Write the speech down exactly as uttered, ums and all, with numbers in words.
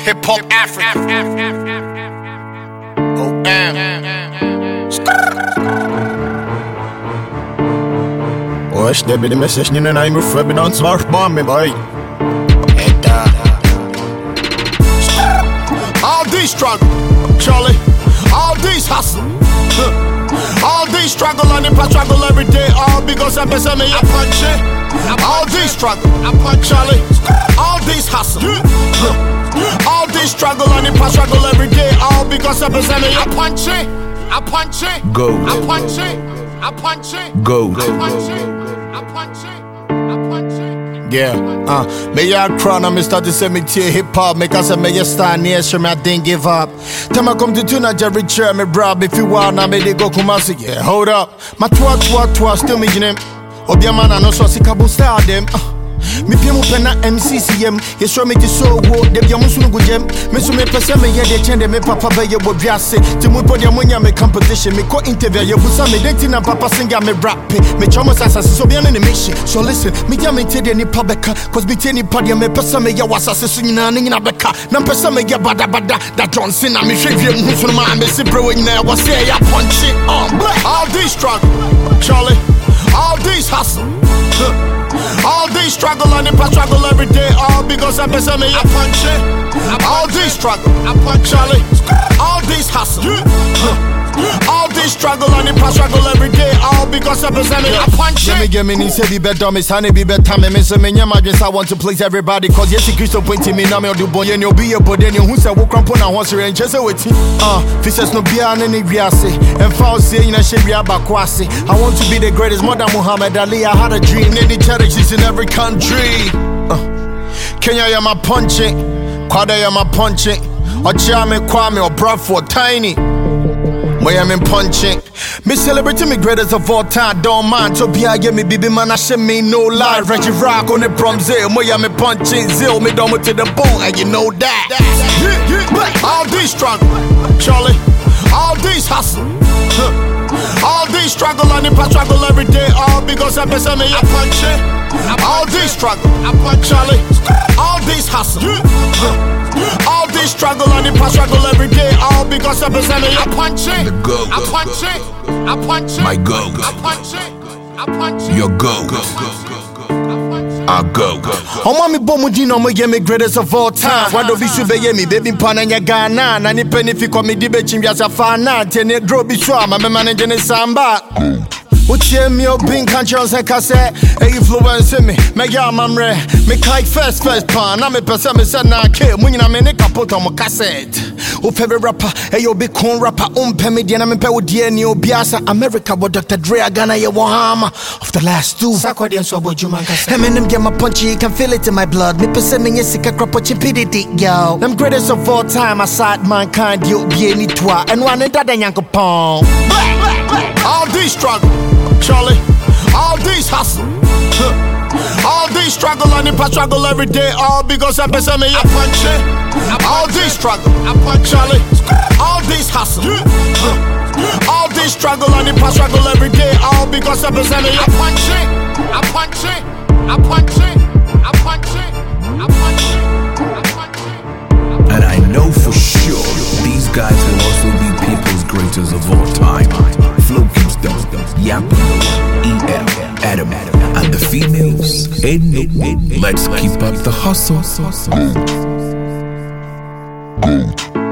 Hip Hop Africa. Oh, damn. Oxe, deve de message ni na ime fwe don't smash bomb me boy. All these struggle, Charlie. All these hustle. All these struggle and if I struggle every day, all because I'm busy me a punch it. All these struggle, I punch Charlie. All these hustle. All these struggle and if I struggle every day, all because I'm busy me a punch it. I punch it. Go. I punch it. I punch it. Go. I punch it. I punch it. I punch it. Yeah, uh, me ya crown and me start to say me tear hip hop. Make us say me ya stand near, sure me I didn't give up. Time I come to tuna Jerry chair me brab. If you want now me they go Kumasi. Yeah, hold up. My twa twa twa still me name. Obia man I know so sick about style them. Uh. Me piemu pena M C C M. You show me the so wo. Dem ya musu no go gem. Me so me pese me ye de chende me papa be ye wo biase. Ti mu podi amonya me competition. Me ko interview ye busa me denti na papa singer me rap. Me chomo sasa so bia no mission. So listen, me ya me tede ni pabeka. Cause me tede ni padi me pese me ye wasase so nyina ni nyina beka. Na pese me ye bada bada. That Johnson na me hwehwe mu so ma me se bro nyina wa say ya punch it on. All these struggle, Charlie. All these hustle. All these struggle and if I struggle every day, all because I'm busy me a punch it. All these struggle, I punch Charlie. All these hustle. All these struggle and if I struggle every day, all because I'm busy me a punch it. Give me give me say be better, miss honey be better. Me miss me nyama just I want to please everybody. Cause yes, Christo pointing me now me do boy and you'll be a but then you who say walk on put on horse and just with it. Uh, fishes no be an any biase and foul say in a shape bakwasi. I want to be the greatest Mother Muhammad Ali. I had a dream, any charities in every country. Uh, Kenya ya my punch it, Kwada ya my punch it, Ochame Kwame or Bradford Tiny. Where I'm in punching. Me celebrating me greatest of all time. Don't mind to be I get me baby man I should me no lie. Reggie Rock on the prom zero. Where I'm in punching zero. Me down to the bone and you know that. Yeah, yeah. All these struggle, Charlie. All these hustle. All these struggle and if I struggle every day, all because I'm busy me a punch it. All these struggle, I punch Charlie. All these hustle. All these struggle and if I struggle every day, all because I'm busy me a punch it. I punch it. I punch it. My go. I punch it. I punch it. Your go. I go. Oh mommy bomu no mo ye me greatest of all time. Why don't be sube ye me baby pana nya Ghana. Na ni penny fi come di be chimya sa fana. Tene draw be sure my manager ne samba. Uche mi obin kanchon se kase e influence me me ya mamre me kai first first pan na me pesa me se na ke munyina me ne kapota mo cassette o favorite rapper e yo be con rapper um pe me dia na me pe wo dia ni obiasa America wo Doctor Dre Ghana ye wo hama of the last two sakodi so abojuma kase Eminem get my punchy can feel it in my blood me pesa me sika crop chipidity yo them greatest of all time aside mankind you be any twa and one that yankopon all these struggle Charlie, all these hustle. All these struggle and if I struggle every day, all because I'm busy me a punch it. All these struggle, I punch Charlie. All these hustle. All these struggle and if I struggle every day, all because I'm busy me a punch it. I punch it. I punch it. I punch it. I punch it. I punch it. And I know for sure these guys will also be people's greatest of all time. Flow keeps them, Yap, E M, Adam, and the females. Ain't no, let's keep up the hustle.